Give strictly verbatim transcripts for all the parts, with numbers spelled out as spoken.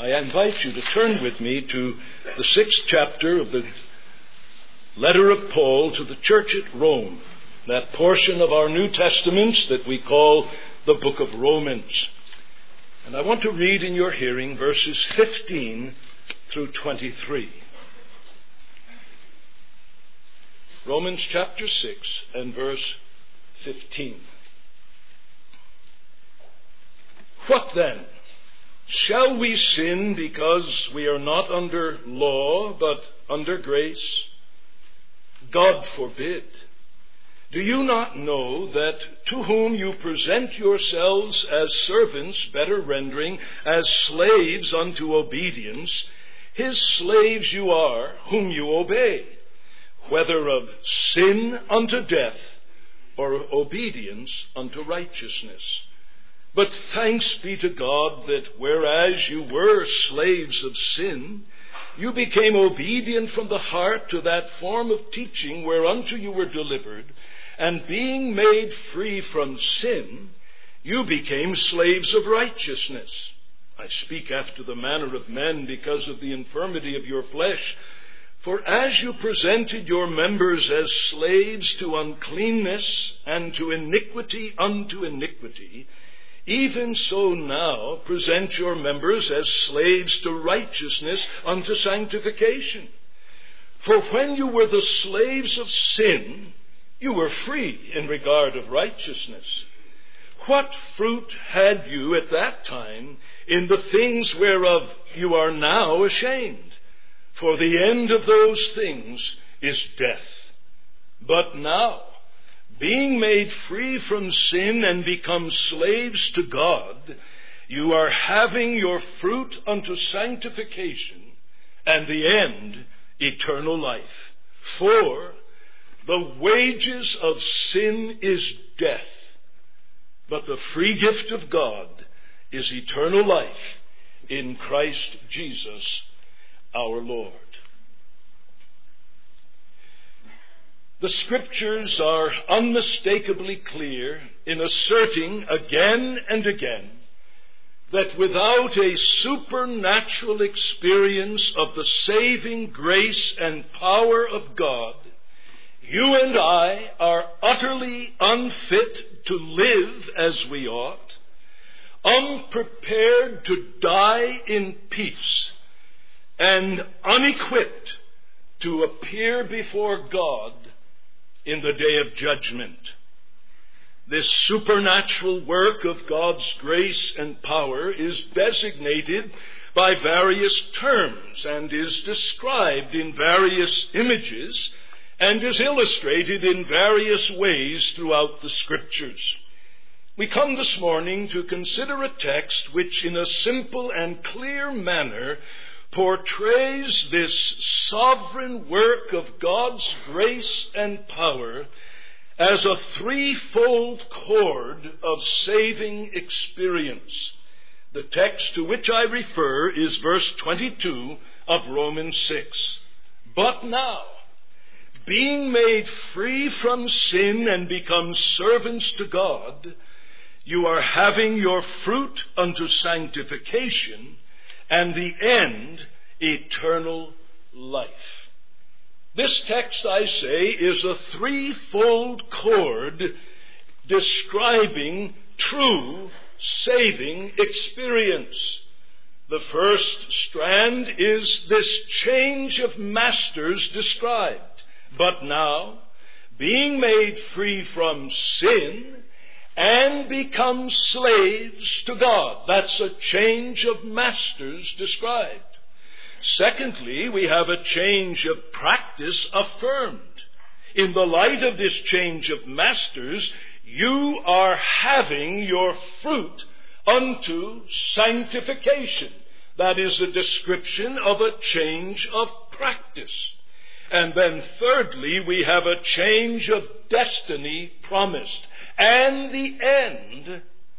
I invite you to turn with me to the sixth chapter of the letter of Paul to the church at Rome, that portion of our New Testament that we call the book of Romans. And I want to read in your hearing verses fifteen through twenty-three. Romans chapter six and verse fifteen. What then? Shall we sin because we are not under law, but under grace? God forbid. Do you not know that to whom you present yourselves as servants, better rendering, as slaves unto obedience, his slaves you are, whom you obey, whether of sin unto death, or obedience unto righteousness? But thanks be to God that whereas you were slaves of sin, you became obedient from the heart to that form of teaching whereunto you were delivered, and being made free from sin, you became slaves of righteousness. I speak after the manner of men because of the infirmity of your flesh. For as you presented your members as slaves to uncleanness and to iniquity unto iniquity, even so now present your members as slaves to righteousness unto sanctification. For when you were the slaves of sin, you were free in regard of righteousness. What fruit had you at that time in the things whereof you are now ashamed? For the end of those things is death. But now, being made free from sin and become slaves to God, you are having your fruit unto sanctification, and the end, eternal life. For the wages of sin is death, but the free gift of God is eternal life in Christ Jesus our Lord. The Scriptures are unmistakably clear in asserting again and again that without a supernatural experience of the saving grace and power of God, you and I are utterly unfit to live as we ought, unprepared to die in peace, and unequipped to appear before God in the day of judgment. This supernatural work of God's grace and power is designated by various terms and is described in various images and is illustrated in various ways throughout the Scriptures. We come this morning to consider a text which in a simple and clear manner portrays this sovereign work of God's grace and power as a threefold cord of saving experience. The text to which I refer is verse twenty-two of Romans six. But now, being made free from sin and become servants to God, you are having your fruit unto sanctification, and the end, eternal life. This text, I say, is a threefold cord describing true saving experience. The first strand is this change of masters described. But now, being made free from sin and become slaves to God. That's a change of masters described. Secondly, we have a change of practice affirmed. In the light of this change of masters, you are having your fruit unto sanctification. That is a description of a change of practice. And then thirdly, we have a change of destiny promised. And the end,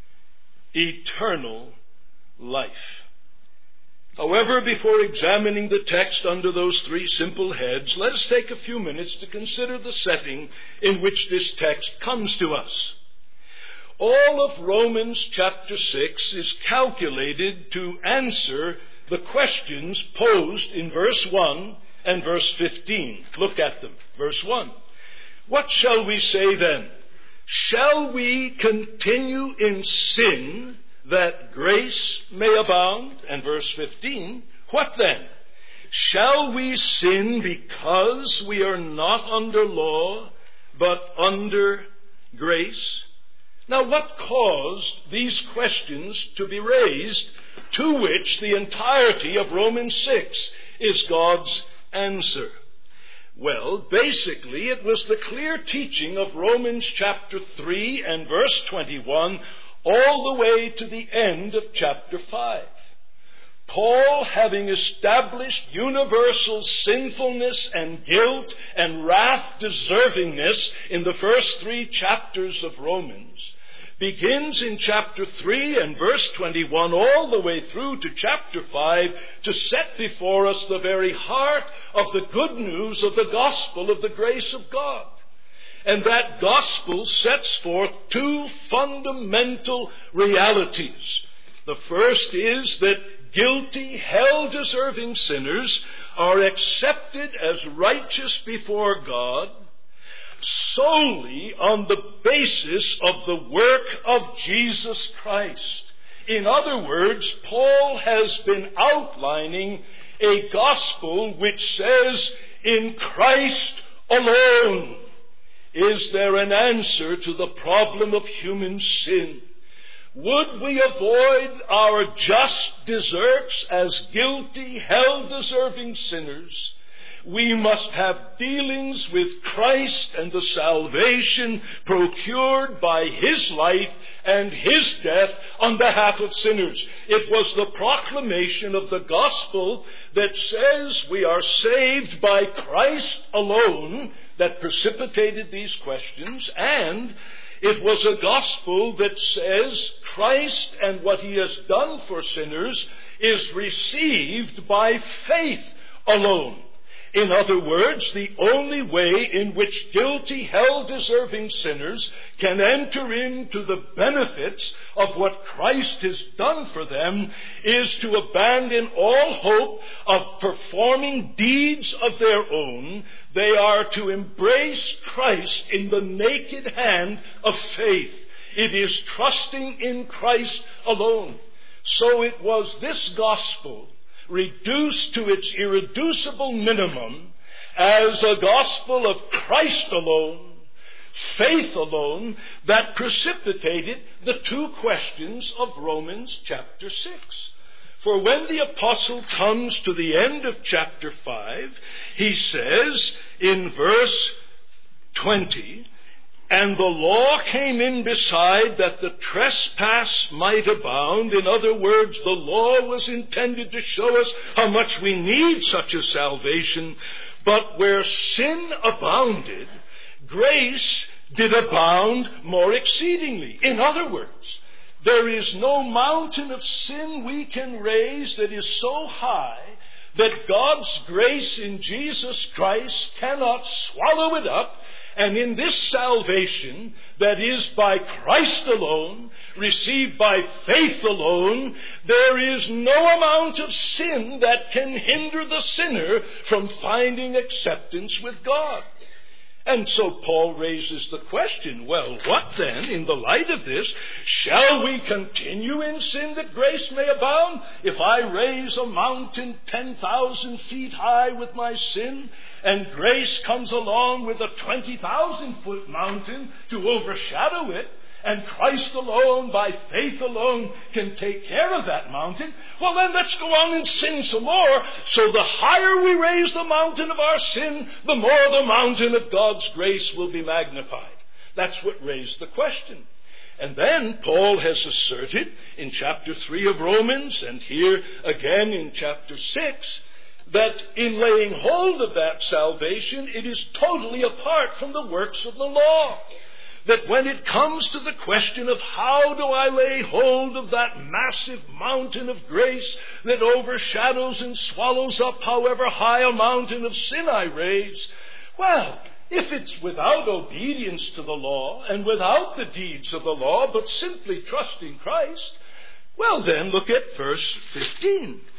eternal life. However, before examining the text under those three simple heads, let us take a few minutes to consider the setting in which this text comes to us. All of Romans chapter six is calculated to answer the questions posed in verse one and verse fifteen. Look at them. Verse one. What shall we say then? Shall we continue in sin that grace may abound? And verse fifteen. What then? Shall we sin because we are not under law, but under grace? Now, what caused these questions to be raised, to which the entirety of Romans six is God's answer? Well, basically, it was the clear teaching of Romans chapter three and verse twenty-one all the way to the end of chapter five. Paul, having established universal sinfulness and guilt and wrath deservingness in the first three chapters of Romans, begins in chapter three and verse twenty-one all the way through to chapter five to set before us the very heart of the good news of the gospel of the grace of God. And that gospel sets forth two fundamental realities. The first is that guilty, hell-deserving sinners are accepted as righteous before God solely on the basis of the work of Jesus Christ. In other words, Paul has been outlining a gospel which says, in Christ alone is there an answer to the problem of human sin. Would we avoid our just deserts as guilty, hell-deserving sinners, we must have dealings with Christ and the salvation procured by His life and His death on behalf of sinners. It was the proclamation of the gospel that says we are saved by Christ alone that precipitated these questions, and it was a gospel that says Christ and what He has done for sinners is received by faith alone. In other words, the only way in which guilty, hell-deserving sinners can enter into the benefits of what Christ has done for them is to abandon all hope of performing deeds of their own. They are to embrace Christ in the naked hand of faith. It is trusting in Christ alone. So it was this gospel, reduced to its irreducible minimum as a gospel of Christ alone, faith alone, that precipitated the two questions of Romans chapter six. For when the apostle comes to the end of chapter five, he says in verse twenty, "And the law came in beside that the trespass might abound." In other words, the law was intended to show us how much we need such a salvation. But where sin abounded, grace did abound more exceedingly. In other words, there is no mountain of sin we can raise that is so high that God's grace in Jesus Christ cannot swallow it up. And in this salvation that is by Christ alone, received by faith alone, there is no amount of sin that can hinder the sinner from finding acceptance with God. And so Paul raises the question, well, what then, in the light of this, shall we continue in sin that grace may abound? If I raise a mountain ten thousand feet high with my sin, and grace comes along with a twenty thousand foot mountain to overshadow it, and Christ alone, by faith alone, can take care of that mountain, well then let's go on and sin some more. So the higher we raise the mountain of our sin, the more the mountain of God's grace will be magnified. That's what raised the question. And then Paul has asserted in chapter three of Romans, and here again in chapter six, that in laying hold of that salvation, it is totally apart from the works of the law. That when it comes to the question of how do I lay hold of that massive mountain of grace that overshadows and swallows up however high a mountain of sin I raise, well, if it's without obedience to the law and without the deeds of the law, but simply trusting Christ, well then look at verse fifteen.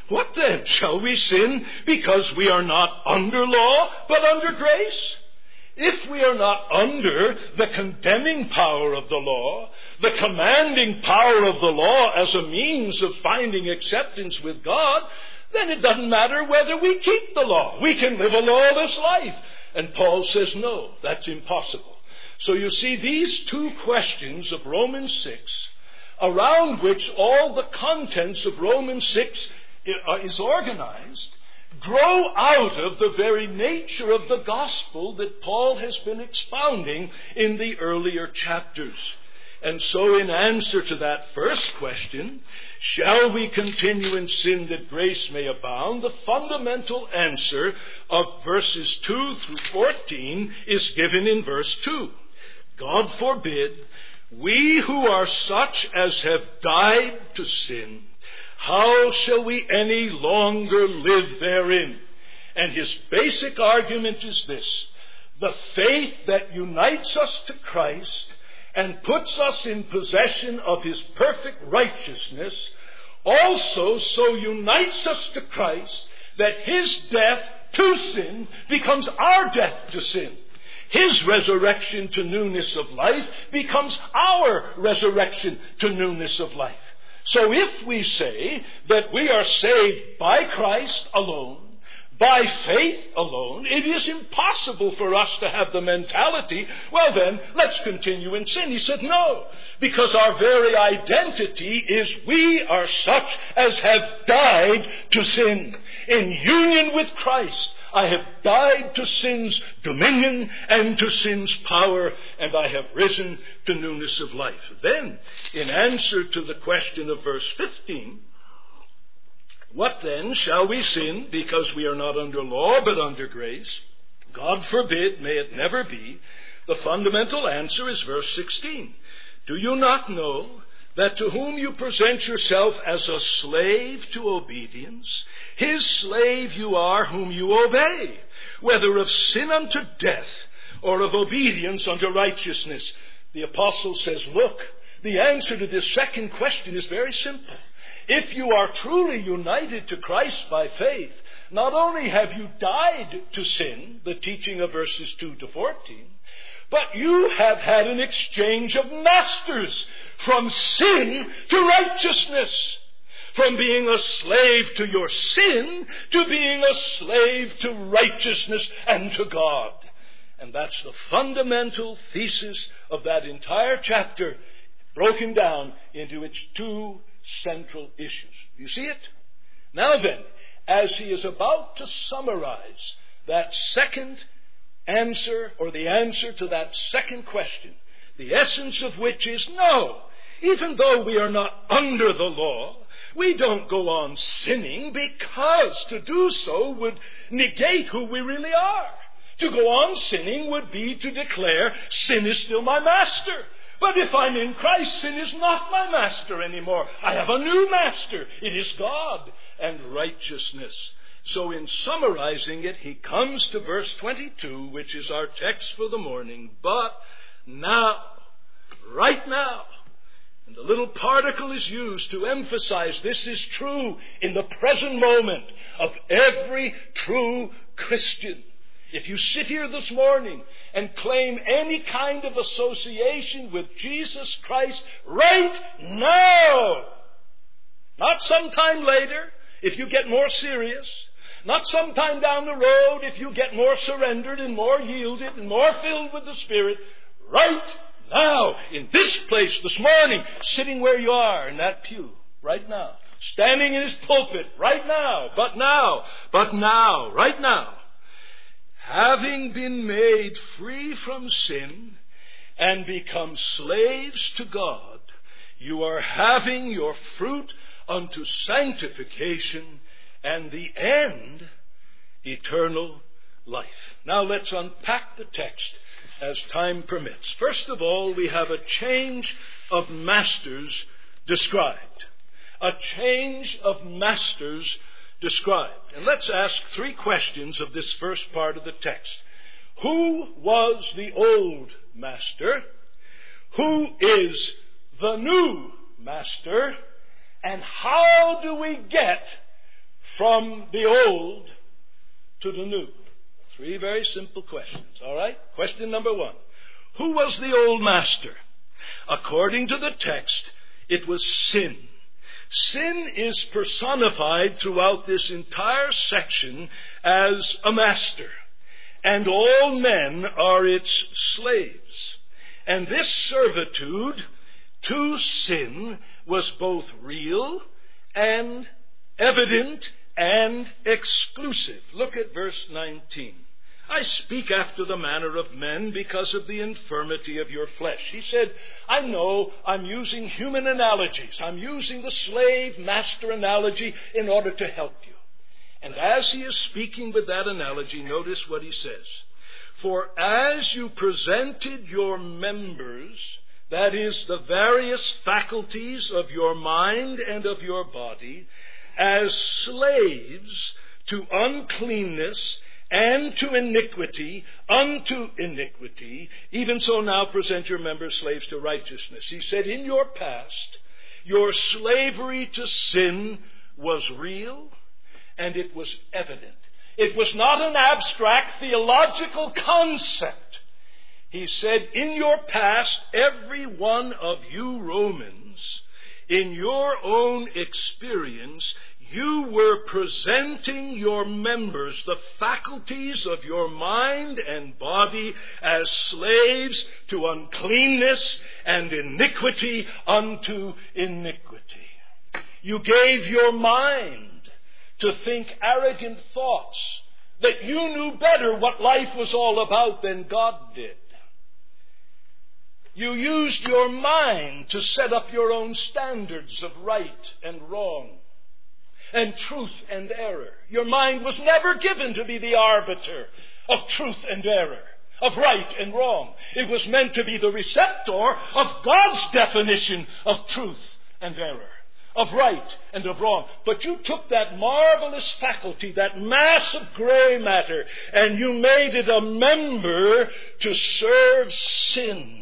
What then? Shall we sin because we are not under law, but under grace? If we are not under the condemning power of the law, the commanding power of the law as a means of finding acceptance with God, then it doesn't matter whether we keep the law. We can live a lawless life. And Paul says, no, that's impossible. So you see, these two questions of Romans six, around which all the contents of Romans six is organized, grow out of the very nature of the gospel that Paul has been expounding in the earlier chapters. And so in answer to that first question, shall we continue in sin that grace may abound? The fundamental answer of verses two through fourteen is given in verse two. God forbid, we who are such as have died to sin, how shall we any longer live therein? And his basic argument is this: the faith that unites us to Christ and puts us in possession of his perfect righteousness also so unites us to Christ that his death to sin becomes our death to sin. His resurrection to newness of life becomes our resurrection to newness of life. So if we say that we are saved by Christ alone, by faith alone, it is impossible for us to have the mentality, well then, let's continue in sin. He said no, because our very identity is we are such as have died to sin. In union with Christ, I have died to sin's dominion and to sin's power, and I have risen to newness of life. Then, in answer to the question of verse fifteen, what then? Shall we sin because we are not under law but under grace? God forbid, may it never be. The fundamental answer is verse sixteen. Do you not know that to whom you present yourself as a slave to obedience, his slave you are whom you obey, whether of sin unto death or of obedience unto righteousness? The apostle says, look, the answer to this second question is very simple. If you are truly united to Christ by faith, not only have you died to sin, the teaching of verses two to fourteen, but you have had an exchange of masters from sin to righteousness. From being a slave to your sin to being a slave to righteousness and to God. And that's the fundamental thesis of that entire chapter, broken down into its two central issues. You see it? Now then, as he is about to summarize that second answer, or the answer to that second question, the essence of which is no, even though we are not under the law, we don't go on sinning, because to do so would negate who we really are. To go on sinning would be to declare sin is still my master. But if I'm in Christ, sin is not my master anymore. I have a new master. It is God and righteousness. So in summarizing it, he comes to verse twenty-two, which is our text for the morning. But now, right now, and the little particle is used to emphasize this is true in the present moment of every true Christian. If you sit here this morning and claim any kind of association with Jesus Christ right now, not sometime later if you get more serious, not sometime down the road if you get more surrendered and more yielded and more filled with the Spirit, right now, in this place this morning, sitting where you are in that pew, right now, standing in his pulpit, right now, but now, but now, right now, having been made free from sin and become slaves to God, you are having your fruit unto sanctification, and the end, eternal life. Now let's unpack the text as time permits. First of all, we have a change of masters described. A change of masters described. And let's ask three questions of this first part of the text. Who was the old master? Who is the new master? And how do we get from the old to the new? Three very simple questions, all right? Question number one. Who was the old master? According to the text, it was sin. Sin is personified throughout this entire section as a master, and all men are its slaves. And this servitude to sin was both real and evident and exclusive. Look at verse nineteen. I speak after the manner of men because of the infirmity of your flesh. He said, I know I'm using human analogies. I'm using the slave-master analogy in order to help you. And as he is speaking with that analogy, notice what he says. For as you presented your members, that is, the various faculties of your mind and of your body, as slaves to uncleanness and to iniquity, unto iniquity, even so now present your members slaves to righteousness. He said, in your past, your slavery to sin was real and it was evident. It was not an abstract theological concept. He said, in your past, every one of you Romans, in your own experience, you were presenting your members, the faculties of your mind and body, as slaves to uncleanness and iniquity unto iniquity. You gave your mind to think arrogant thoughts, that you knew better what life was all about than God did. You used your mind to set up your own standards of right and wrong, and truth and error. Your mind was never given to be the arbiter of truth and error, of right and wrong. It was meant to be the receptor of God's definition of truth and error, of right and of wrong. But you took that marvelous faculty, that mass of gray matter, and you made it a member to serve sin.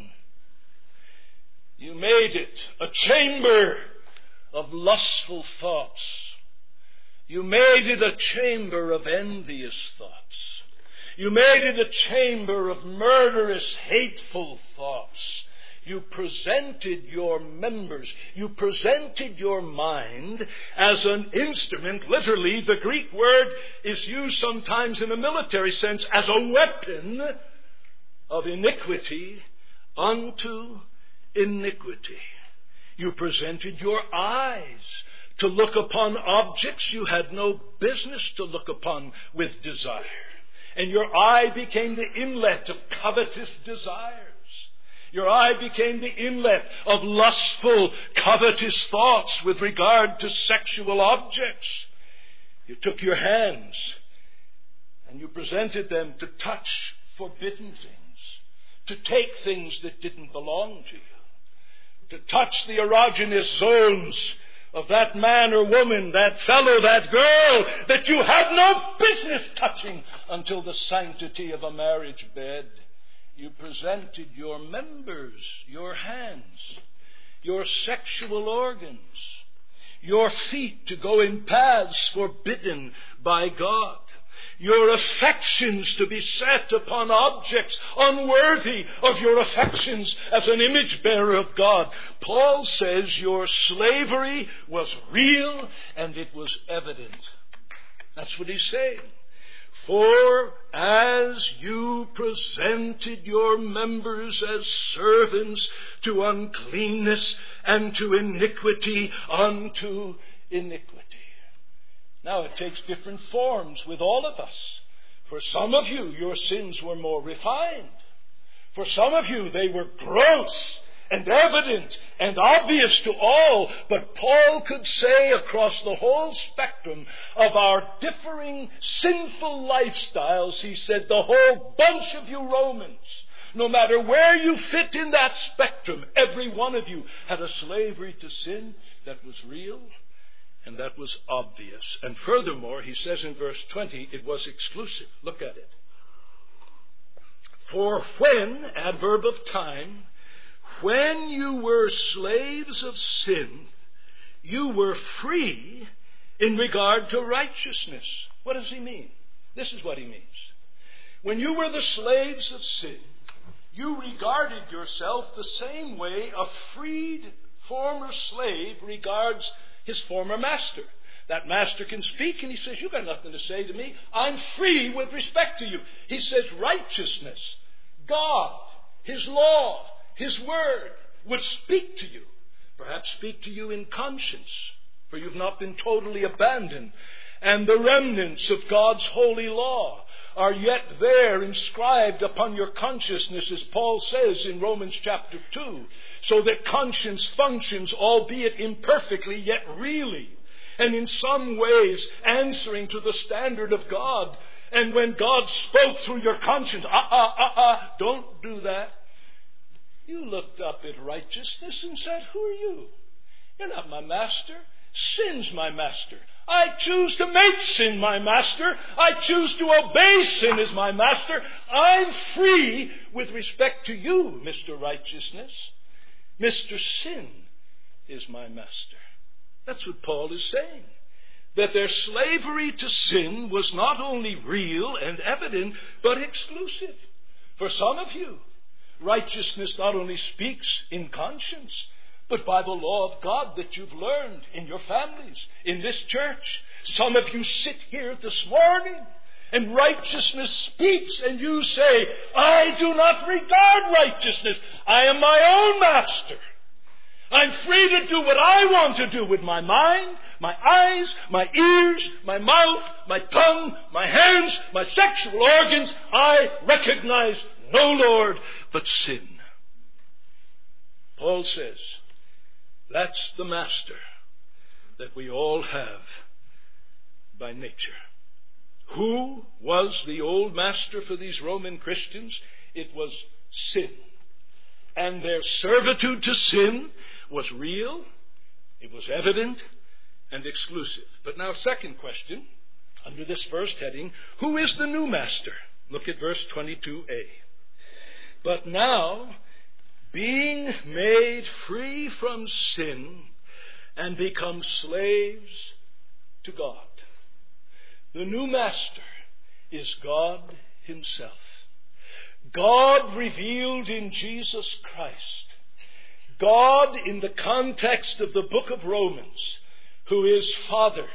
You made it a chamber of lustful thoughts. You made it a chamber of envious thoughts. You made it a chamber of murderous, hateful thoughts. You presented your members, you presented your mind as an instrument. Literally, the Greek word is used sometimes in a military sense as a weapon of iniquity unto iniquity. You presented your eyes to look upon objects you had no business to look upon with desire. And your eye became the inlet of covetous desires. Your eye became the inlet of lustful, covetous thoughts with regard to sexual objects. You took your hands and you presented them to touch forbidden things, to take things that didn't belong to you, to touch the erogenous zones of that man or woman, that fellow, that girl, that you had no business touching until the sanctity of a marriage bed. You presented your members, your hands, your sexual organs, your feet to go in paths forbidden by God, your affections to be set upon objects unworthy of your affections as an image bearer of God. Paul says your slavery was real and it was evident. That's what he's saying. For as you presented your members as servants to uncleanness and to iniquity unto iniquity. Now it takes different forms with all of us. For some of you, your sins were more refined. For some of you, they were gross and evident and obvious to all. But Paul could say across the whole spectrum of our differing sinful lifestyles, he said, the whole bunch of you Romans, no matter where you fit in that spectrum, every one of you had a slavery to sin that was real and that was obvious. And furthermore, he says in verse twenty, it was exclusive. Look at it. For when, adverb of time, when you were slaves of sin, you were free in regard to righteousness. What does he mean? This is what he means. When you were the slaves of sin, you regarded yourself the same way a freed former slave regards his former master. That master can speak and he says, "You've got nothing to say to me. I'm free with respect to you." He says righteousness, God, His law, His word would speak to you. Perhaps speak to you in conscience, for you've not been totally abandoned. And the remnants of God's holy law are yet there inscribed upon your consciousness, as Paul says in Romans chapter two, so that conscience functions, albeit imperfectly, yet really, and in some ways answering to the standard of God. And when God spoke through your conscience, ah, ah, ah, ah, don't do that. You looked up at righteousness and said, "Who are you? You're not my master. Sin's my master. I choose to make sin my master. I choose to obey sin as my master. I'm free with respect to you, Mister Righteousness. Mister Sin is my master." That's what Paul is saying. That their slavery to sin was not only real and evident, but exclusive. For some of you, righteousness not only speaks in conscience, but by the law of God that you've learned in your families, in this church. Some of you sit here this morning and righteousness speaks and you say, "I do not regard righteousness. I am my own master. I'm free to do what I want to do with my mind, my eyes, my ears, my mouth, my tongue, my hands, my sexual organs. I recognize no Lord but sin." Paul says, that's the master that we all have by nature. Who was the old master for these Roman Christians? It was sin. And their servitude to sin was real, it was evident, and exclusive. But now, second question, under this first heading, who is the new master? Look at verse twenty-two a. "But now, being made free from sin and become slaves to God." The new master is God Himself. God revealed in Jesus Christ. God in the context of the book of Romans, who is Father,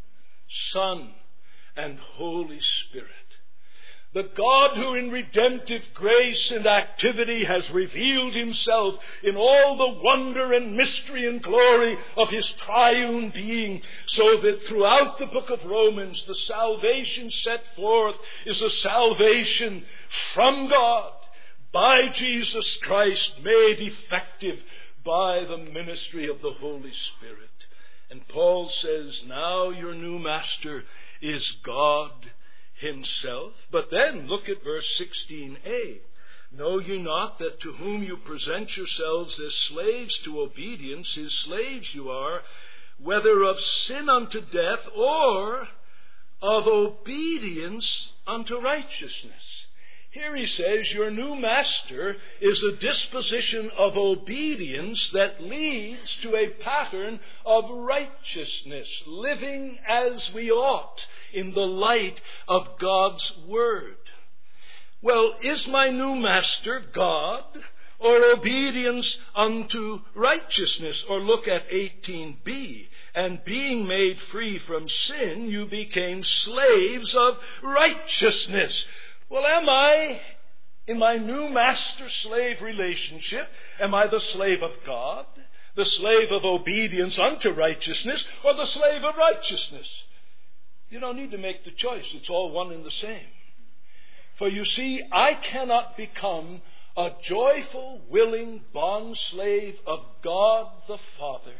Son, and Holy Spirit. The God who in redemptive grace and activity has revealed Himself in all the wonder and mystery and glory of His triune being, so that throughout the book of Romans, the salvation set forth is a salvation from God by Jesus Christ, made effective by the ministry of the Holy Spirit. And Paul says, now your new master is God Himself. But then look at verse sixteen a. "Know ye not that to whom you present yourselves as slaves to obedience, His slaves you are, whether of sin unto death or of obedience unto righteousness?" Here he says your new master is a disposition of obedience that leads to a pattern of righteousness, living as we ought in the light of God's Word. Well, is my new master God or obedience unto righteousness? Or look at eighteen b. "And being made free from sin, you became slaves of righteousness." Well, am I, in my new master-slave relationship, am I the slave of God, the slave of obedience unto righteousness, or the slave of righteousness? You don't need to make the choice. It's all one and the same. For you see, I cannot become a joyful, willing bond-slave of God the Father,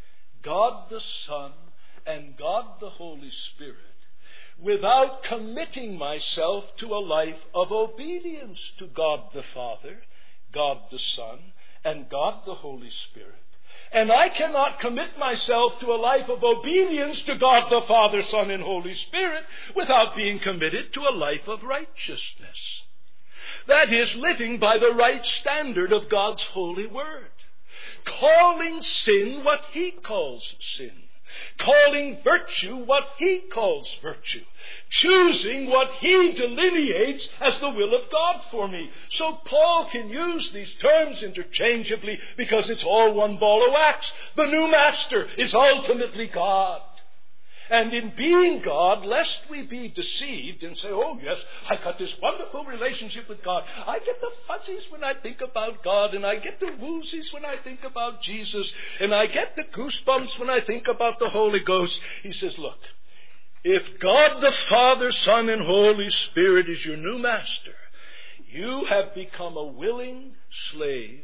God the Son, and God the Holy Spirit without committing myself to a life of obedience to God the Father, God the Son, and God the Holy Spirit. And I cannot commit myself to a life of obedience to God the Father, Son, and Holy Spirit without being committed to a life of righteousness. That is, living by the right standard of God's holy word. Calling sin what He calls sin. calling virtue what he calls virtue, choosing what he delineates as the will of God for me. So Paul can use these terms interchangeably because it's all one ball of wax. The new master is ultimately God. And in being God, lest we be deceived and say, oh yes, I got this wonderful relationship with God. I get the fuzzies when I think about God, and I get the woozies when I think about Jesus, and I get the goosebumps when I think about the Holy Ghost. He says, look, if God the Father, Son, and Holy Spirit is your new master, you have become a willing slave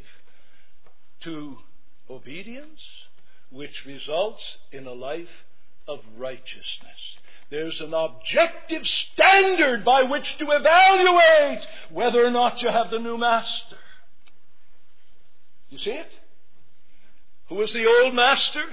to obedience, which results in a life of righteousness. There's an objective standard by which to evaluate whether or not you have the new master. You see it? Who was the old master?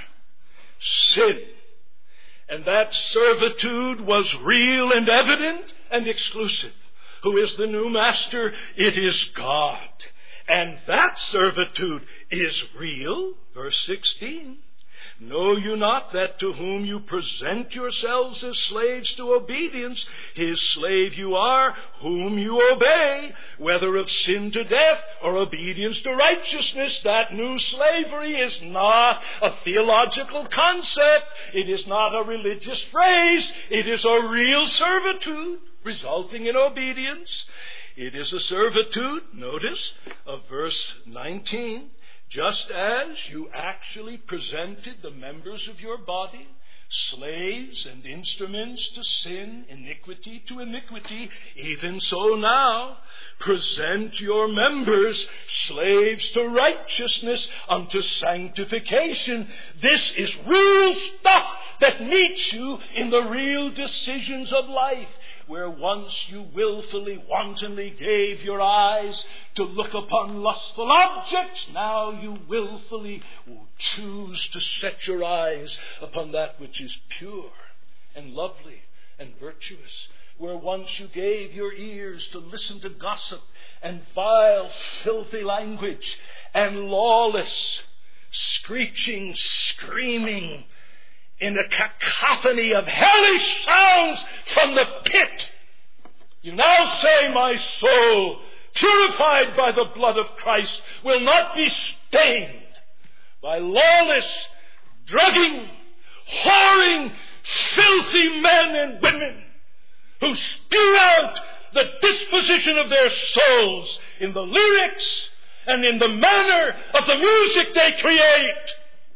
Sin. And that servitude was real and evident and exclusive. Who is the new master? It is God. And that servitude is real. Verse sixteen. Know you not that to whom you present yourselves as slaves to obedience, his slave you are, whom you obey, whether of sin to death or obedience to righteousness? That new slavery is not a theological concept. It is not a religious phrase. It is a real servitude resulting in obedience. It is a servitude, notice, of verse nineteen. Just as you actually presented the members of your body, slaves and instruments to sin, iniquity to iniquity, even so now present your members slaves to righteousness unto sanctification. This is real stuff that meets you in the real decisions of life. Where once you willfully, wantonly gave your eyes to look upon lustful objects, now you willfully choose to set your eyes upon that which is pure and lovely and virtuous. Where once you gave your ears to listen to gossip and vile, filthy language and lawless, screeching, screaming, in a cacophony of hellish sounds from the pit, you now say, my soul, purified by the blood of Christ, will not be stained by lawless, drugging, whoring, filthy men and women who spew out the disposition of their souls in the lyrics and in the manner of the music they create.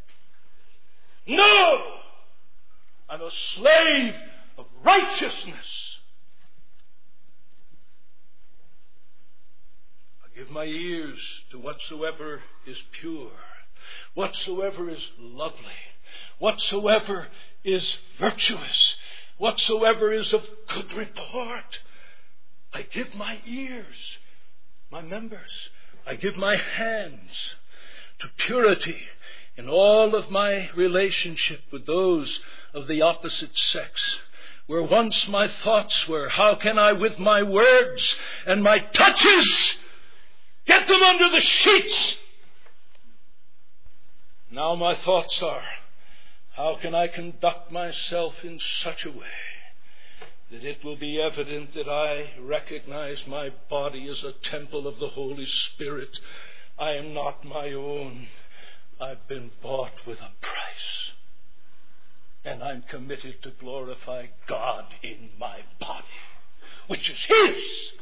No! I'm a slave of righteousness. I give my ears to whatsoever is pure, whatsoever is lovely, whatsoever is virtuous, whatsoever is of good report. I give my ears, my members, I give my hands to purity in all of my relationship with those of the opposite sex. Where once my thoughts were, how can I with my words and my touches get them under the sheets? Now my thoughts are, how can I conduct myself in such a way that it will be evident that I recognize my body as a temple of the Holy Spirit. I am not my own. I've been bought with a price. And I'm committed to glorify God in my body, which is His.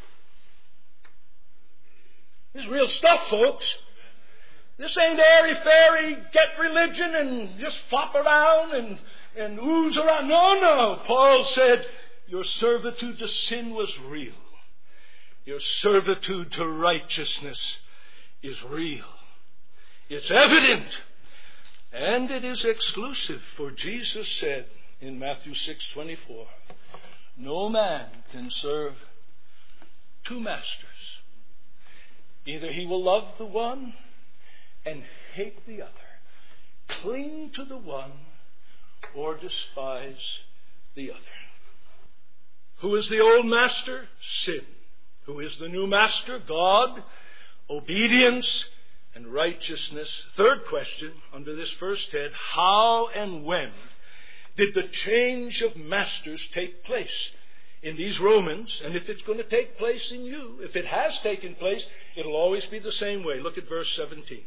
This is real stuff, folks. This ain't airy-fairy, get religion and just flop around and, and ooze around. No, no. Paul said, your servitude to sin was real. Your servitude to righteousness is real. It's evident. And it is exclusive, for Jesus said in Matthew six twenty-four, no man can serve two masters. Either he will love the one and hate the other, cling to the one or despise the other. Who is the old master? Sin. Who is the new master? God. Obedience and righteousness. Third question under this first head, how and when did the change of masters take place in these Romans, and if it's going to take place in you, if it has taken place, it'll always be the same way. Look at verse seventeen.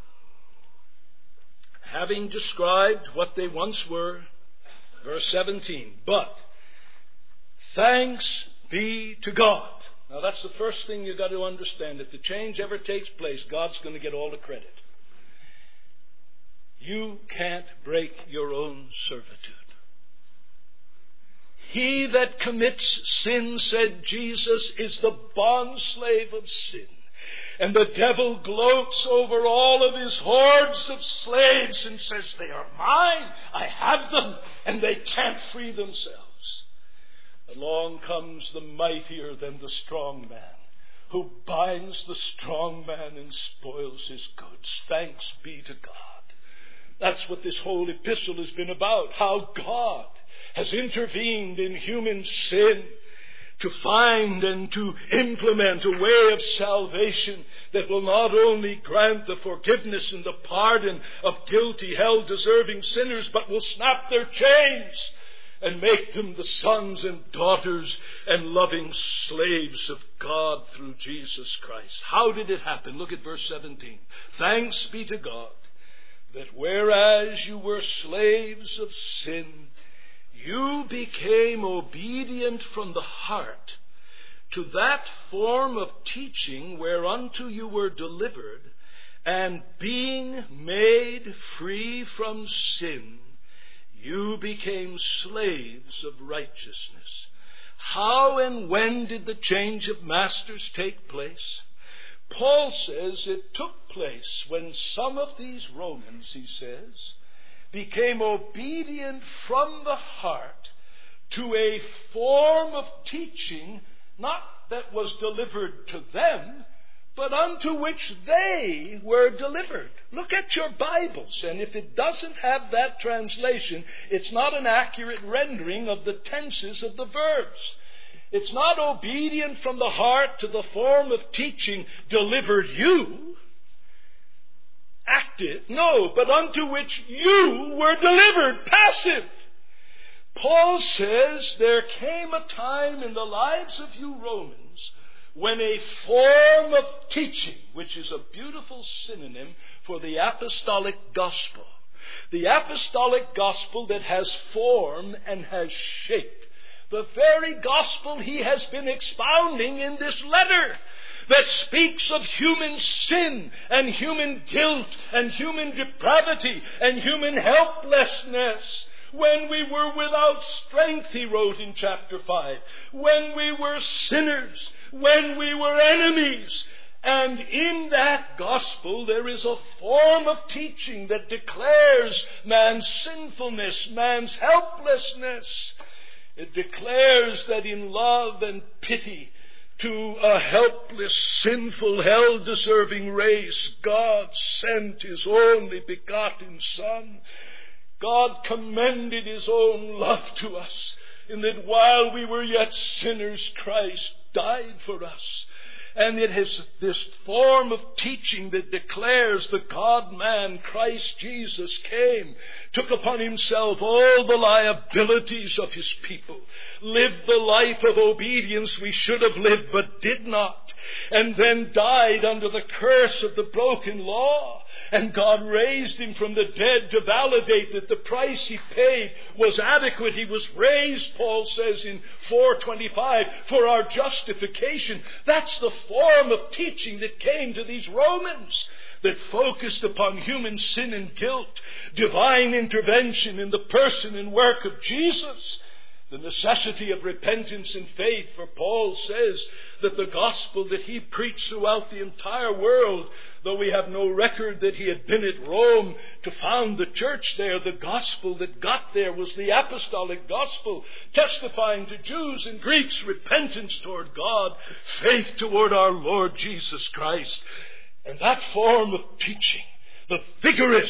Having described what they once were, verse seventeen, but thanks be to God. Now that's the first thing you've got to understand. If the change ever takes place, God's going to get all the credit. You can't break your own servitude. He that commits sin, said Jesus, is the bondslave of sin. And the devil gloats over all of his hordes of slaves and says, they are mine, I have them, and they can't free themselves. Along comes the mightier than the strong man, who binds the strong man and spoils his goods. Thanks be to God. That's what this whole epistle has been about, how God has intervened in human sin to find and to implement a way of salvation that will not only grant the forgiveness and the pardon of guilty, hell-deserving sinners, but will snap their chains and make them the sons and daughters and loving slaves of God through Jesus Christ. How did it happen? Look at verse seventeen. Thanks be to God that whereas you were slaves of sin, you became obedient from the heart to that form of teaching whereunto you were delivered, and being made free from sin, you became slaves of righteousness. How and when did the change of masters take place? Paul says it took place when some of these Romans, he says, became obedient from the heart to a form of teaching, not that was delivered to them, but unto which they were delivered. Look at your Bibles, and if it doesn't have that translation, it's not an accurate rendering of the tenses of the verbs. It's not obedient from the heart to the form of teaching delivered you, active, no, but unto which you were delivered, passive. Paul says there came a time in the lives of you Romans when a form of teaching, which is a beautiful synonym for the apostolic gospel, the apostolic gospel that has form and has shape, the very gospel he has been expounding in this letter, that speaks of human sin and human guilt and human depravity and human helplessness. When we were without strength, he wrote in chapter five, when we were sinners, when we were enemies. And in that gospel there is a form of teaching that declares man's sinfulness, man's helplessness. It declares that in love and pity to a helpless, sinful, hell-deserving race, God sent His only begotten Son. God commended His own love to us, in that while we were yet sinners, Christ died for us. And it is this form of teaching that declares the God-man, Christ Jesus, came, took upon Himself all the liabilities of His people, lived the life of obedience we should have lived but did not, and then died under the curse of the broken law. And God raised Him from the dead to validate that the price He paid was adequate. He was raised, Paul says in four twenty-five, for our justification. That's the form of teaching that came to these Romans, that focused upon human sin and guilt, divine intervention in the person and work of Jesus, the necessity of repentance and faith. For Paul says that the gospel that he preached throughout the entire world, though we have no record that he had been at Rome to found the church there, the gospel that got there was the apostolic gospel, testifying to Jews and Greeks repentance toward God, faith toward our Lord Jesus Christ. And that form of teaching, the vigorous,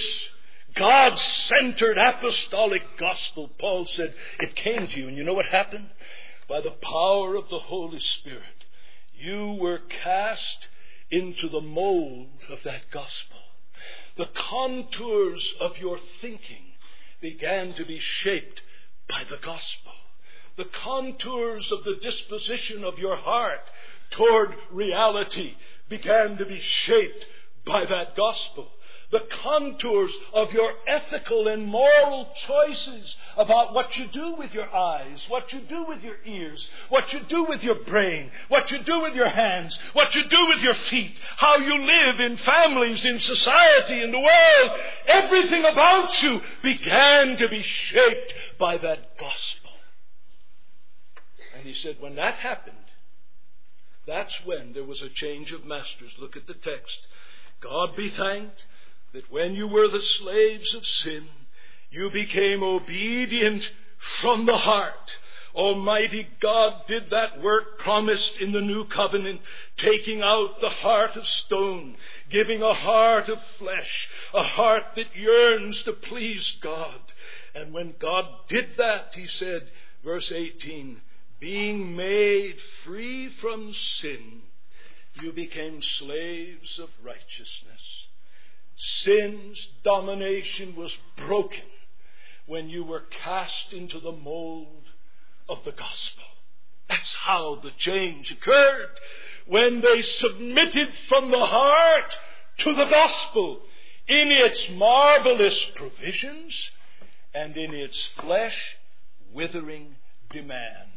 God-centered apostolic gospel, Paul said, it came to you. And you know what happened? By the power of the Holy Spirit, you were cast into the mold of that gospel. The contours of your thinking began to be shaped by the gospel. The contours of the disposition of your heart toward reality began to be shaped by that gospel. The contours of your ethical and moral choices about what you do with your eyes, what you do with your ears, what you do with your brain, what you do with your hands, what you do with your feet, how you live in families, in society, in the world, everything about you began to be shaped by that gospel. And he said, when that happened, that's when there was a change of masters. Look at the text. God be thanked that when you were the slaves of sin, you became obedient from the heart. Almighty God did that work promised in the new covenant, taking out the heart of stone, giving a heart of flesh, a heart that yearns to please God. And when God did that, he said, verse eighteen, being made free from sin, you became slaves of righteousness. Sin's domination was broken when you were cast into the mold of the gospel. That's how the change occurred. When they submitted from the heart to the gospel in its marvelous provisions and in its flesh-withering demands.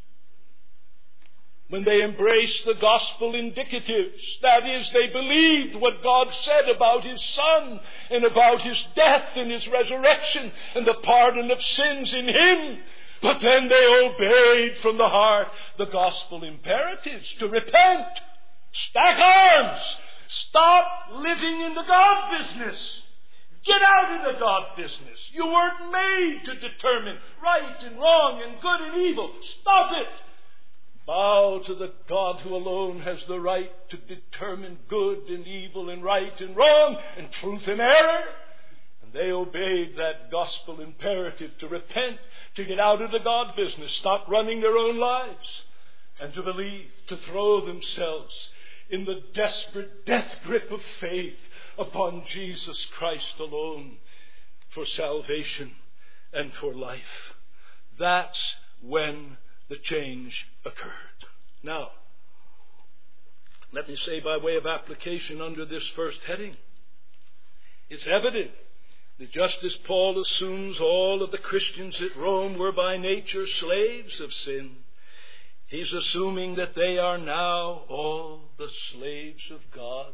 When they embraced the gospel indicatives, that is, they believed what God said about His Son and about His death and His resurrection and the pardon of sins in Him. But then they obeyed from the heart the gospel imperatives to repent, stack arms, stop living in the God business. Get out of the God business. You weren't made to determine right and wrong and good and evil. Stop it. Bow to the God who alone has the right to determine good and evil and right and wrong and truth and error. And they obeyed that gospel imperative to repent, to get out of the God business, stop running their own lives, and to believe, to throw themselves in the desperate death grip of faith upon Jesus Christ alone for salvation and for life. That's when the change occurred. Now, let me say by way of application under this first heading, it's evident that just as Paul assumes all of the Christians at Rome were by nature slaves of sin, he's assuming that they are now all the slaves of God,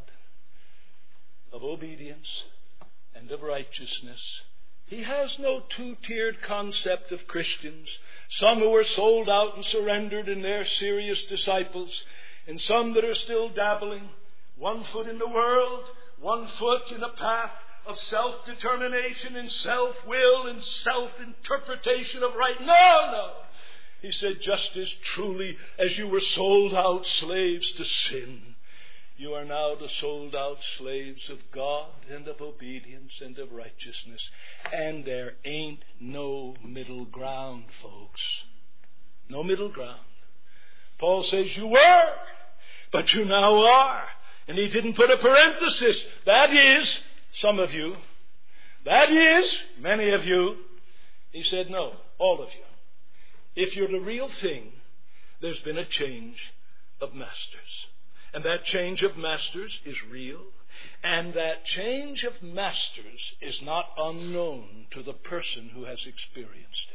of obedience and of righteousness. He has no two-tiered concept of Christians. Some who are sold out and surrendered and they're serious disciples, and some that are still dabbling, one foot in the world, one foot in a path of self-determination and self-will and self-interpretation of right. No, no. He said, just as truly as you were sold out slaves to sin, you are now the sold out slaves of God and of obedience and of righteousness. And there ain't no middle ground, folks. No middle ground. Paul says you were, but you now are. And he didn't put a parenthesis. That is, some of you. That is, many of you. He said, no, all of you. If you're the real thing, there's been a change of masters. And that change of masters is real. And that change of masters is not unknown to the person who has experienced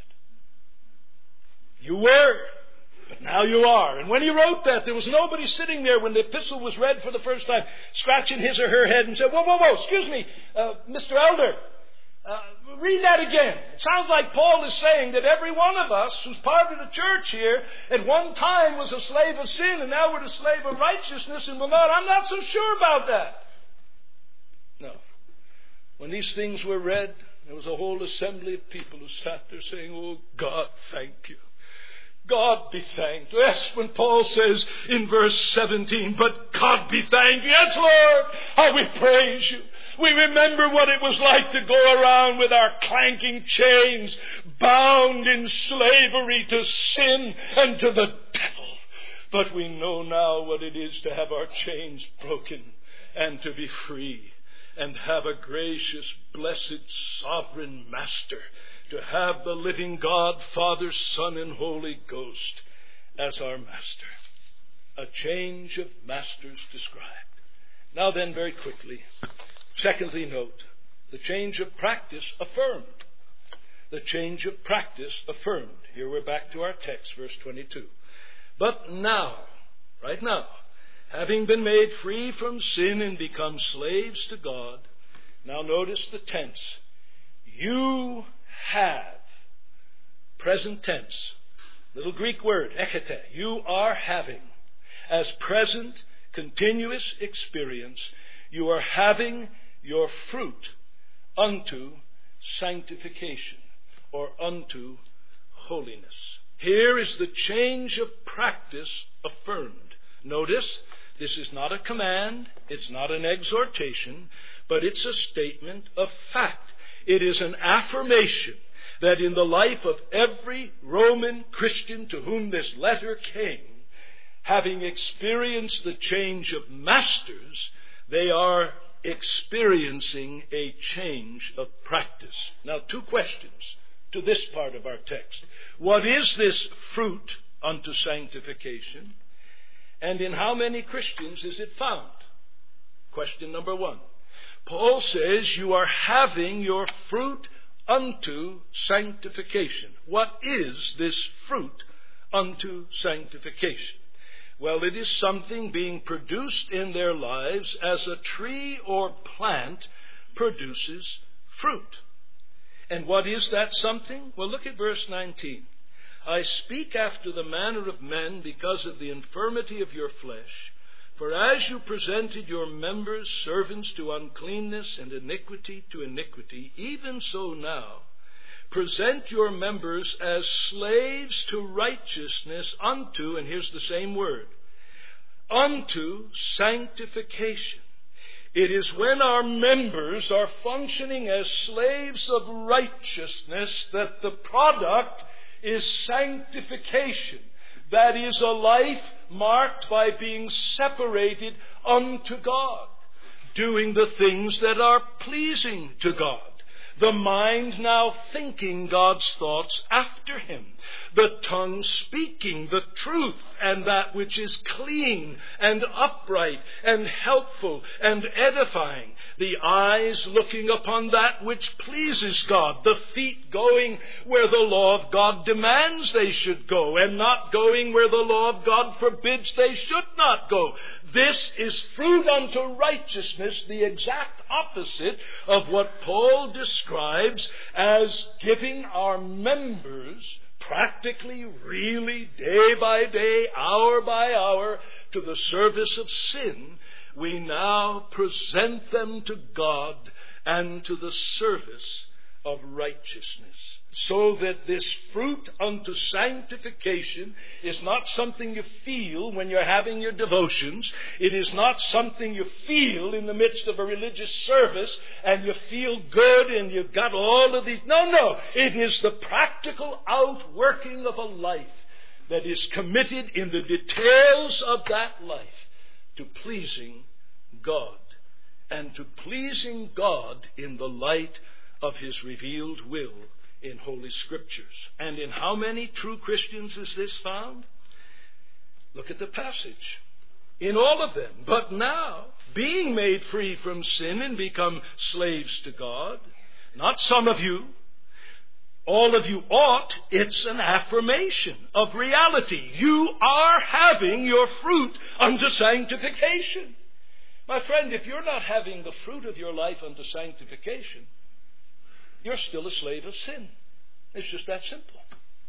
it. You were, but now you are. And when he wrote that, there was nobody sitting there when the epistle was read for the first time, scratching his or her head and said, whoa, whoa, whoa, excuse me, uh, Mister Elder, uh, read that again. It sounds like Paul is saying that every one of us who's part of the church here at one time was a slave of sin and now we're a slave of righteousness and will not. I'm not so sure about that. No. When these things were read, there was a whole assembly of people who sat there saying, oh God, thank you. God be thanked. Yes, when Paul says in verse seventeen, but God be thanked. Yes, Lord, how we praise you. We remember what it was like to go around with our clanking chains, bound in slavery to sin and to the devil. But we know now what it is to have our chains broken and to be free and have a gracious, blessed, sovereign Master to have the living God, Father, Son, and Holy Ghost as our master. A change of masters described. Now then, very quickly, secondly, note the change of practice affirmed. The change of practice affirmed. Here we're back to our text, verse twenty-two. But now, right now, having been made free from sin and become slaves to God, now notice the tense. You have, present tense, little Greek word, ekete, you are having, as present, continuous experience, you are having your fruit unto sanctification, or unto holiness. Here is the change of practice affirmed. Notice, this is not a command, it's not an exhortation, but it's a statement of fact. It is an affirmation that in the life of every Roman Christian to whom this letter came, having experienced the change of masters, they are experiencing a change of practice. Now, two questions to this part of our text. What is this fruit unto sanctification? And in how many Christians is it found? Question number one. Paul says you are having your fruit unto sanctification. What is this fruit unto sanctification? Well, it is something being produced in their lives as a tree or plant produces fruit. And what is that something? Well, look at verse nineteen. I speak after the manner of men because of the infirmity of your flesh. For as you presented your members servants to uncleanness and iniquity to iniquity, even so now present your members as slaves to righteousness unto, and here's the same word, unto sanctification. It is when our members are functioning as slaves of righteousness that the product is sanctification. That is a life marked by being separated unto God, doing the things that are pleasing to God. The mind now thinking God's thoughts after Him. The tongue speaking the truth and that which is clean and upright and helpful and edifying. The eyes looking upon that which pleases God. The feet going where the law of God demands they should go and not going where the law of God forbids they should not go. This is fruit unto righteousness, the exact opposite of what Paul describes as giving our members practically, really, day by day, hour by hour, to the service of sin. We now present them to God and to the service of righteousness. So that this fruit unto sanctification is not something you feel when you're having your devotions. It is not something you feel in the midst of a religious service and you feel good and you've got all of these. No, no. It is the practical outworking of a life that is committed in the details of that life to pleasing God, and to pleasing God in the light of His revealed will in Holy Scriptures. And in how many true Christians is this found? Look at the passage. In all of them. But now, being made free from sin and become slaves to God, not some of you, all of you ought, it's an affirmation of reality. You are having your fruit unto sanctification. My friend, if you're not having the fruit of your life unto sanctification, you're still a slave of sin. It's just that simple.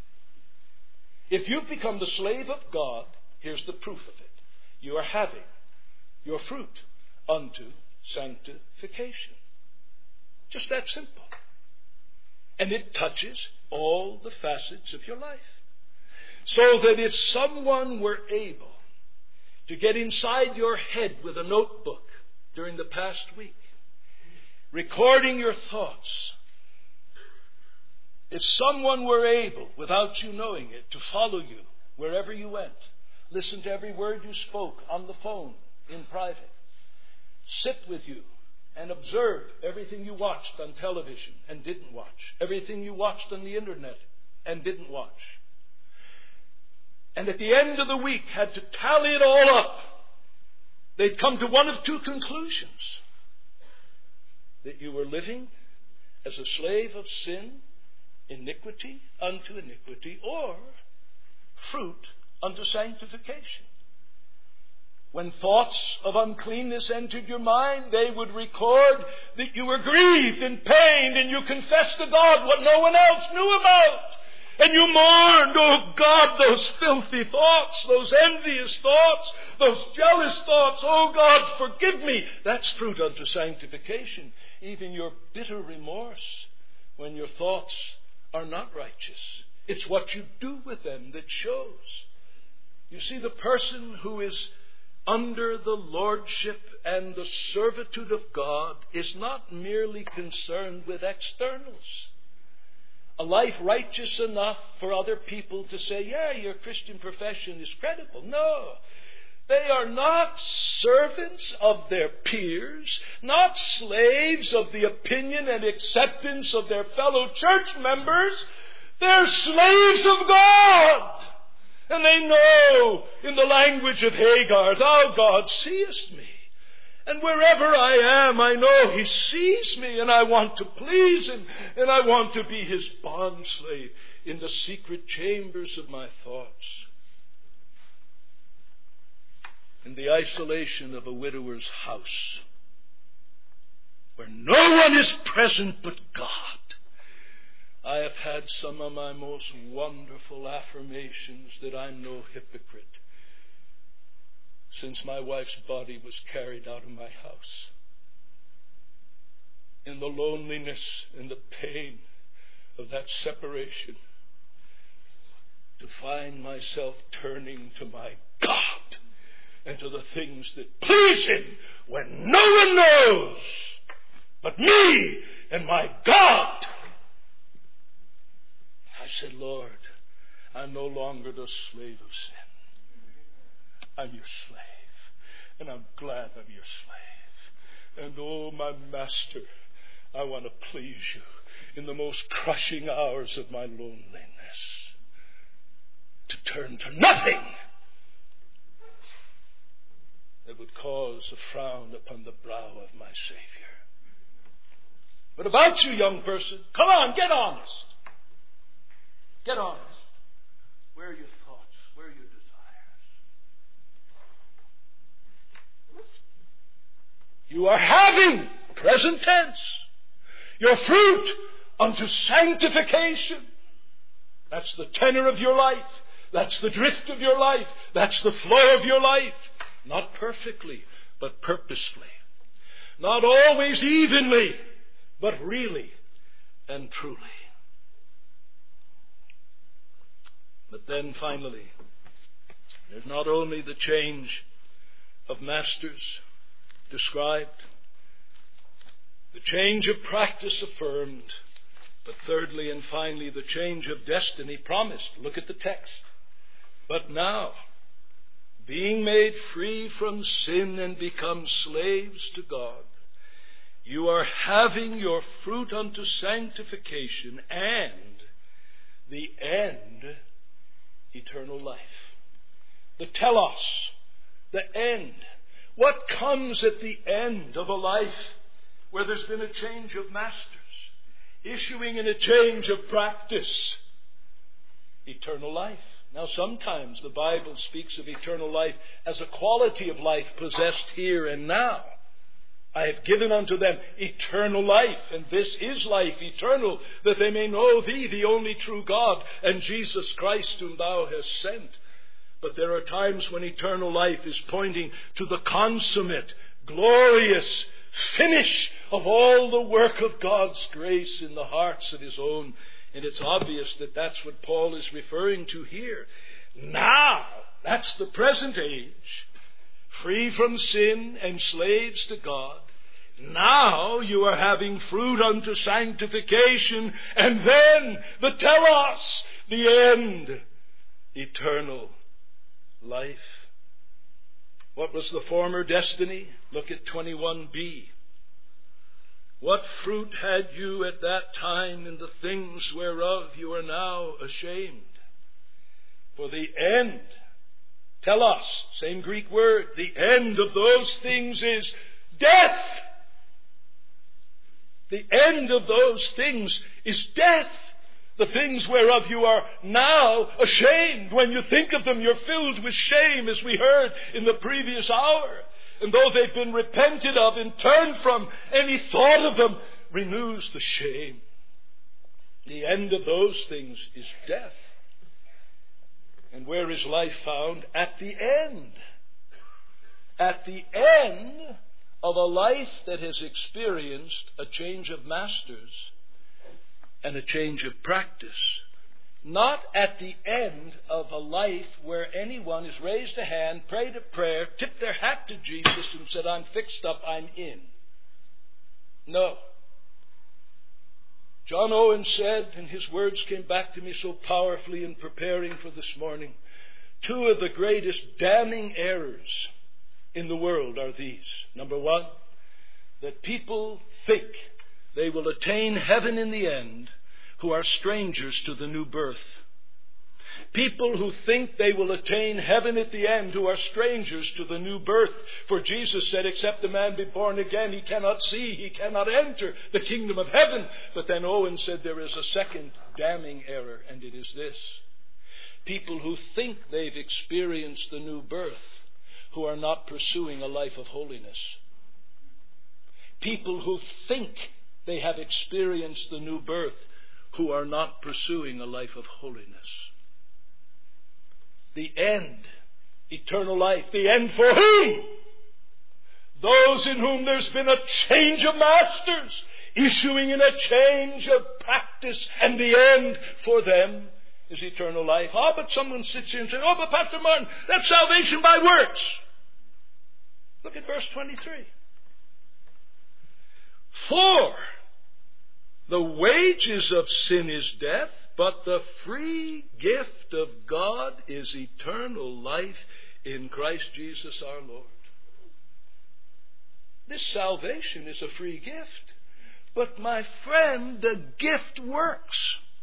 If you've become the slave of God, here's the proof of it. You are having your fruit unto sanctification. Just that simple. And it touches all the facets of your life. So that if someone were able to get inside your head with a notebook during the past week, recording your thoughts, if someone were able, without you knowing it, to follow you wherever you went, listen to every word you spoke on the phone, in private, sit with you and observe everything you watched on television and didn't watch, everything you watched on the internet and didn't watch, and at the end of the week had to tally it all up, they'd come to one of two conclusions: that you were living as a slave of sin, iniquity unto iniquity, or fruit unto sanctification. When thoughts of uncleanness entered your mind, they would record that you were grieved and pained, and you confessed to God what no one else knew about. And you mourned, oh God, those filthy thoughts, those envious thoughts, those jealous thoughts. Oh God, forgive me. That's fruit unto sanctification. Even your bitter remorse when your thoughts are not righteous. It's what you do with them that shows. You see, the person who is under the lordship and the servitude of God is not merely concerned with externals. A life righteous enough for other people to say, yeah, your Christian profession is credible. No. They are not servants of their peers, not slaves of the opinion and acceptance of their fellow church members. They're slaves of God. And they know in the language of Hagar, thou God seest me. And wherever I am, I know He sees me, and I want to please Him, and I want to be His bondslave in the secret chambers of my thoughts. In the isolation of a widower's house, where no one is present but God, I have had some of my most wonderful affirmations that I'm no hypocrite since my wife's body was carried out of my house. In the loneliness and the pain of that separation, to find myself turning to my God and to the things that please Him when no one knows but me and my God. I said, Lord, I'm no longer the slave of sin. I'm your slave, and I'm glad I'm your slave. And oh, my Master, I want to please you in the most crushing hours of my loneliness, to turn to nothing that would cause a frown upon the brow of my Savior. What about you, young person? Come on, get honest. Get honest. Where are your thoughts? Where are your desires? You are having, present tense, your fruit unto sanctification. That's the tenor of your life. That's the drift of your life. That's the flow of your life. Not perfectly, but purposefully. Not always evenly, but really and truly. But then finally, there's not only the change of masters described, the change of practice affirmed, but thirdly and finally, the change of destiny promised. Look at the text. But now, being made free from sin and become slaves to God, you are having your fruit unto sanctification, and the end, eternal life. The telos, the end. What comes at the end of a life where there's been a change of masters, issuing in a change of practice? Eternal life. Now, sometimes the Bible speaks of eternal life as a quality of life possessed here and now. I have given unto them eternal life, and this is life eternal, that they may know Thee, the only true God, and Jesus Christ, whom Thou hast sent. But there are times when eternal life is pointing to the consummate, glorious finish of all the work of God's grace in the hearts of His own. And it's obvious that that's what Paul is referring to here. Now, that's the present age, free from sin and slaves to God. Now you are having fruit unto sanctification, and then the telos, the end, eternal life. What was the former destiny? Look at twenty-one b. What fruit had you at that time in the things whereof you are now ashamed? For the end, telos, same Greek word, the end of those things is death. The end of those things is death. The things whereof you are now ashamed. When you think of them, you're filled with shame, as we heard in the previous hour. And though they've been repented of and turned from, any thought of them renews the shame. The end of those things is death. And where is life found? At the end. At the end of a life that has experienced a change of masters and a change of practice. Not at the end of a life where anyone has raised a hand, prayed a prayer, tipped their hat to Jesus and said, I'm fixed up, I'm in. No. John Owen said, and his words came back to me so powerfully in preparing for this morning, two of the greatest damning errors in the world are these. Number one, that people think they will attain heaven in the end who are strangers to the new birth. People who think they will attain heaven at the end who are strangers to the new birth. For Jesus said, except a man be born again, he cannot see, he cannot enter the kingdom of heaven. But then Owen said there is a second damning error, and it is this. People who think they've experienced the new birth who are not pursuing a life of holiness. People who think they have experienced the new birth who are not pursuing a life of holiness. The end, eternal life. The end for whom? Those in whom there's been a change of masters, issuing in a change of practice, and the end for them is eternal life. Oh, but someone sits here and says, oh, but Pastor Martin, that's salvation by works. Look at verse twenty-three. For the wages of sin is death, but the free gift of God is eternal life in Christ Jesus our Lord. This salvation is a free gift. But my friend, the gift works.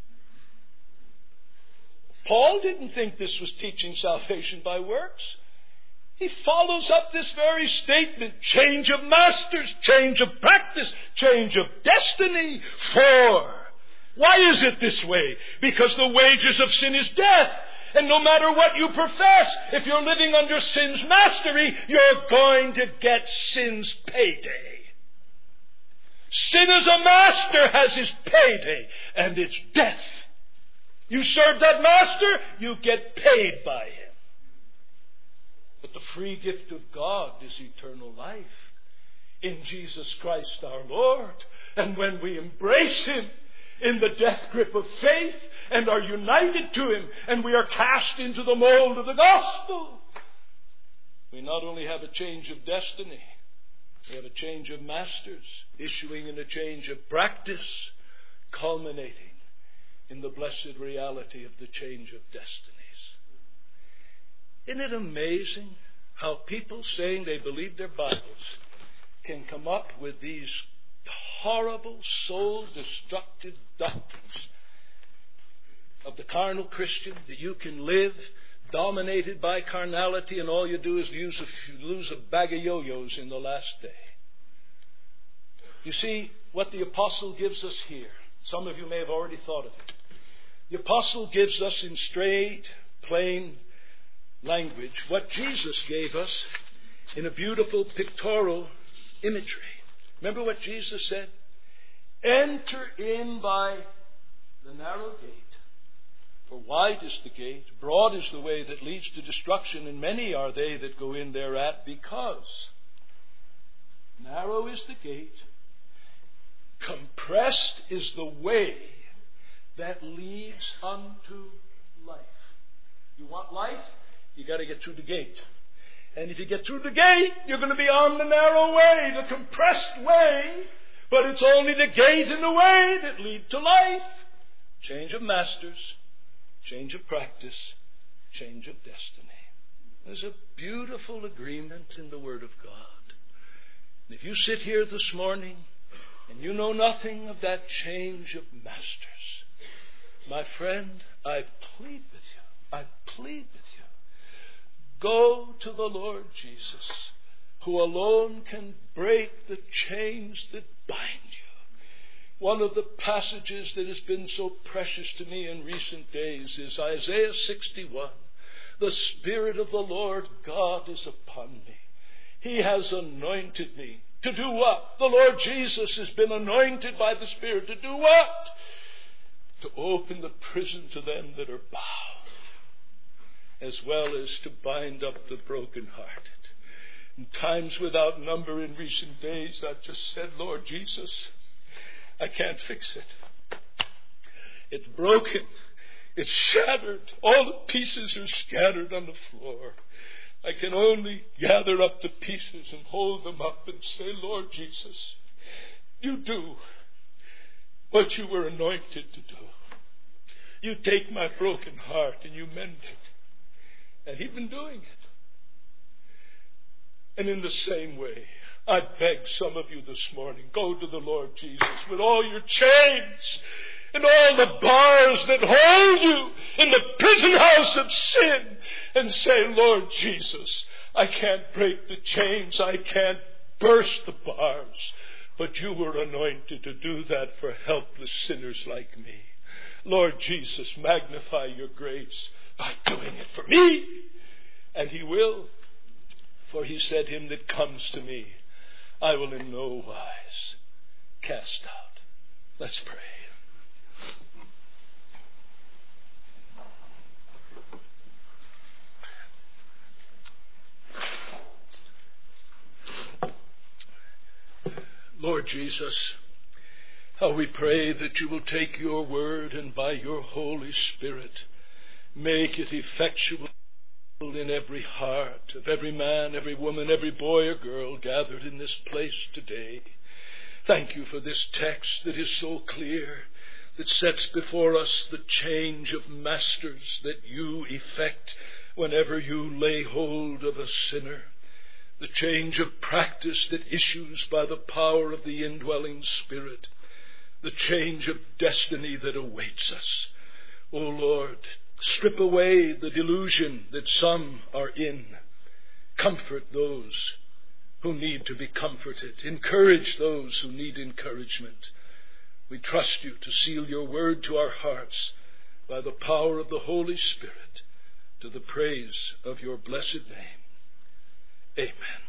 Paul didn't think this was teaching salvation by works. He follows up this very statement. Change of masters, change of practice, change of destiny. For. Why is it this way? Because the wages of sin is death. And no matter what you profess, if you're living under sin's mastery, you're going to get sin's payday. Sin as a master has his payday, and it's death. You serve that master, you get paid by him. But the free gift of God is eternal life in Jesus Christ our Lord. And when we embrace him in the death grip of faith and are united to him and we are cast into the mold of the gospel, we not only have a change of destiny, we have a change of masters, issuing in a change of practice, culminating in the blessed reality of the change of destinies. Isn't it amazing how people saying they believe their Bibles can come up with these horrible, soul-destructive doctrines of the carnal Christian, that you can live dominated by carnality and all you do is use a, lose a bag of yo-yos in the last day. You see, what the apostle gives us here, some of you may have already thought of it. The apostle gives us in straight, plain language what Jesus gave us in a beautiful pictorial imagery. Remember what Jesus said? Enter in by the narrow gate, for wide is the gate, broad is the way that leads to destruction, and many are they that go in thereat, because narrow is the gate, compressed is the way that leads unto life. You want life? You got to get through the gate. And if you get through the gate, you're going to be on the narrow way, the compressed way. But it's only the gate and the way that lead to life. Change of masters, change of practice, change of destiny. There's a beautiful agreement in the Word of God. And if you sit here this morning and you know nothing of that change of masters, my friend, I plead with you, I plead with you, go to the Lord Jesus, who alone can break the chains that bind you. One of the passages that has been so precious to me in recent days is Isaiah sixty-one. The Spirit of the Lord God is upon me. He has anointed me. To do what? The Lord Jesus has been anointed by the Spirit. To do what? To open the prison to them that are bound, as well as to bind up the brokenhearted. In times without number in recent days, I've just said, Lord Jesus, I can't fix it. It's broken. It's shattered. All the pieces are scattered on the floor. I can only gather up the pieces and hold them up and say, Lord Jesus, you do what you were anointed to do. You take my broken heart and you mend it. And He's been doing it. And in the same way, I beg some of you this morning, go to the Lord Jesus with all your chains and all the bars that hold you in the prison house of sin, and say, Lord Jesus, I can't break the chains, I can't burst the bars, but you were anointed to do that for helpless sinners like me. Lord Jesus, magnify your grace by doing it for me. And He will, for He said, him that comes to me, I will in no wise cast out. Let's pray. Lord Jesus, how we pray that you will take your word and by your Holy Spirit make it effectual in every heart of every man, every woman, every boy or girl gathered in this place today. Thank you for this text that is so clear, that sets before us the change of masters that you effect whenever you lay hold of a sinner. The change of practice that issues by the power of the indwelling Spirit. The change of destiny that awaits us. O Lord, strip away the delusion that some are in. Comfort those who need to be comforted. Encourage those who need encouragement. We trust you to seal your word to our hearts by the power of the Holy Spirit, to the praise of your blessed name. Amen.